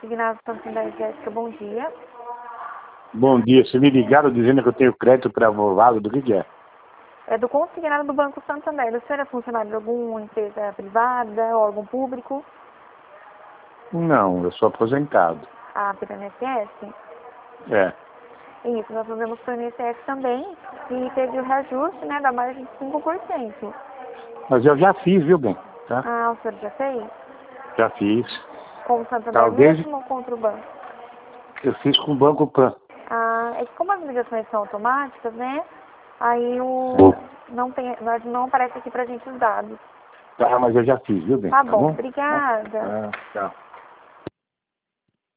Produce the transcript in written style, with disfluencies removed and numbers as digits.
Consignado Santander, Jéssica, bom dia. Bom dia, vocês me ligaram dizendo que eu tenho crédito pré-aprovado, do que é? É do consignado do Banco Santander. O senhor é funcionário de alguma empresa privada, órgão público? Não, eu sou aposentado. Ah, pelo INSS? É. Isso, nós fazemos para o INSS também e teve o reajuste, né, da margem de 5%. Mas eu já fiz, viu, bem? Tá? Ah, o senhor já fez? Já fiz. Com o Santander Talvez mesmo ou contra o banco? eu fiz com o Banco Pan. Ah, é que como as ligações são automáticas, né, aí não aparece aqui pra gente os dados. Tá, mas eu já fiz, viu, bem? Tá Tá bom, bom? obrigada. Tchau.